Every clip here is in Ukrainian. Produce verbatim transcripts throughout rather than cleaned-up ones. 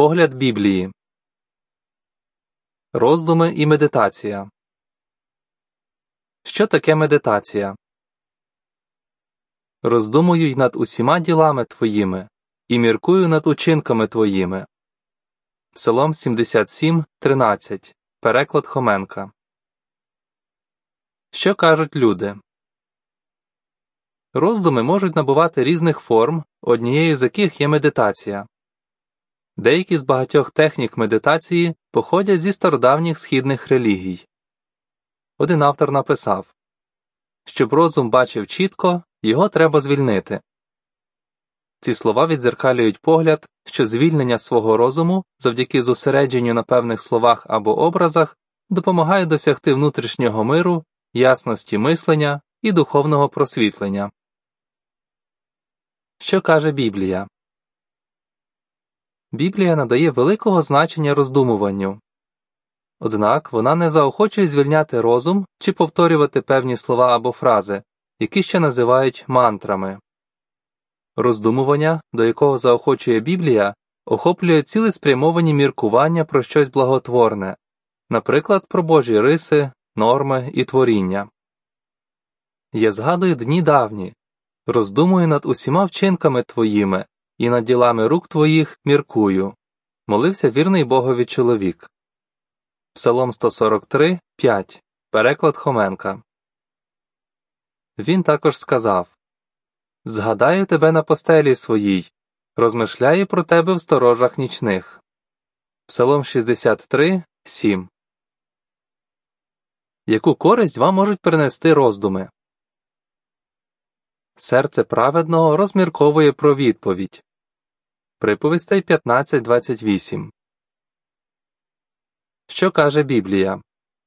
Погляд Біблії. Роздуми і медитація. Що таке медитація? Роздумую й над усіма ділами твоїми, і міркую над учинками твоїми. Псалом сімдесят сім, тринадцять. Переклад Хоменка. Що кажуть люди? Роздуми можуть набувати різних форм, однією з яких є медитація. Деякі з багатьох технік медитації походять зі стародавніх східних релігій. Один автор написав: «Щоб розум бачив чітко, його треба звільнити». Ці слова віддзеркалюють погляд, що звільнення свого розуму завдяки зосередженню на певних словах або образах допомагає досягти внутрішнього миру, ясності мислення і духовного просвітлення. Що каже Біблія? Біблія надає великого значення роздумуванню. Однак вона не заохочує звільняти розум чи повторювати певні слова або фрази, які ще називають мантрами. Роздумування, до якого заохочує Біблія, охоплює цілеспрямовані міркування про щось благотворне, наприклад, про Божі риси, норми і творіння. «Я згадую дні давні, роздумую над усіма вчинками твоїми, і над ділами рук твоїх міркую», молився вірний Богові чоловік. Псалом сто сорок три, п'ять. Переклад Хоменка. Він також сказав: «Згадаю тебе на постелі своїй, розмишляю про тебе в сторожах нічних». Псалом шістдесят три, сім. Яку користь вам можуть принести роздуми? Серце праведного розмірковує про відповідь. Приповістей п'ятнадцять, двадцять вісім. Що каже Біблія?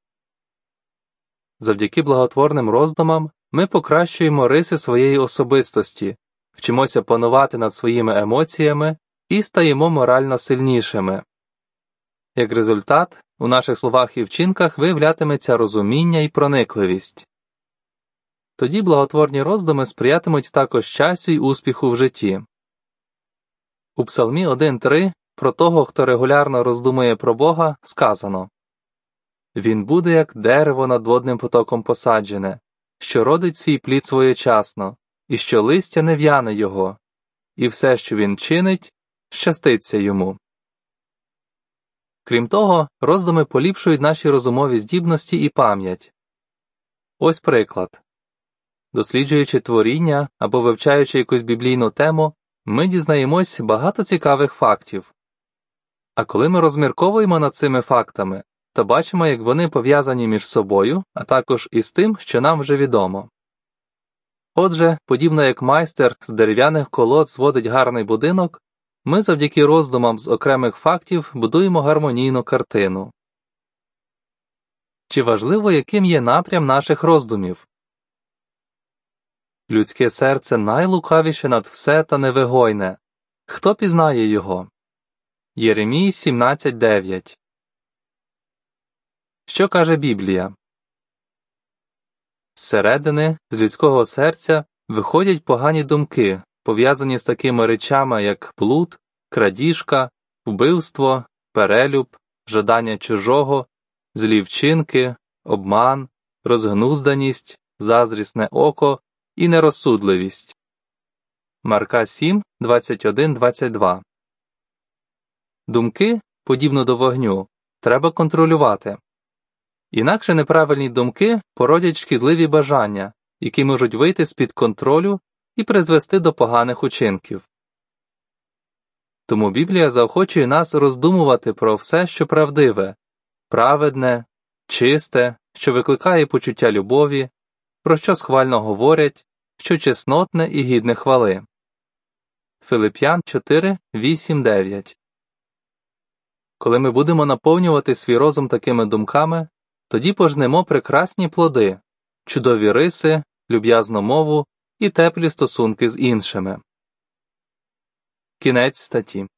Завдяки благотворним роздумам ми покращуємо риси своєї особистості, вчимося панувати над своїми емоціями і стаємо морально сильнішими. Як результат, у наших словах і вчинках виявлятиметься розуміння і проникливість. Тоді благотворні роздуми сприятимуть також щастю й успіху в житті. У Псалмі один три про того, хто регулярно роздумує про Бога, сказано: «Він буде, як дерево над водним потоком посаджене, що родить свій плід своєчасно, і що листя не в'яне його, і все, що він чинить, щаститься йому». Крім того, роздуми поліпшують наші розумові здібності і пам'ять. Ось приклад. Досліджуючи творіння або вивчаючи якусь біблійну тему, ми дізнаємось багато цікавих фактів. А коли ми розмірковуємо над цими фактами, то бачимо, як вони пов'язані між собою, а також із тим, що нам вже відомо. Отже, подібно як майстер з дерев'яних колод зводить гарний будинок, ми завдяки роздумам з окремих фактів будуємо гармонійну картину. Чи важливо, яким є напрям наших роздумів? Людське серце найлукавіше над все та невигойне. Хто пізнає його? Єремії сімнадцять, дев'ять. Що каже Біблія? Зсередини, з людського серця, виходять погані думки, пов'язані з такими речами, як блуд, крадіжка, вбивство, перелюб, жадання чужого, злі вчинки, обман, розгнузданість, заздрісне око і нерозсудливість. Марка сім, двадцять один, двадцять два. Думки, подібно до вогню, треба контролювати. Інакше неправильні думки породять шкідливі бажання, які можуть вийти з-під контролю і призвести до поганих учинків. Тому Біблія заохочує нас роздумувати про все, що правдиве, праведне, чисте, що викликає почуття любові, про що схвально говорять, що чеснотне і гідне хвали. Филип'ян чотири, вісім, дев'ять. Коли ми будемо наповнювати свій розум такими думками, тоді пожнемо прекрасні плоди, чудові риси, люб'язну мову і теплі стосунки з іншими. Кінець статті.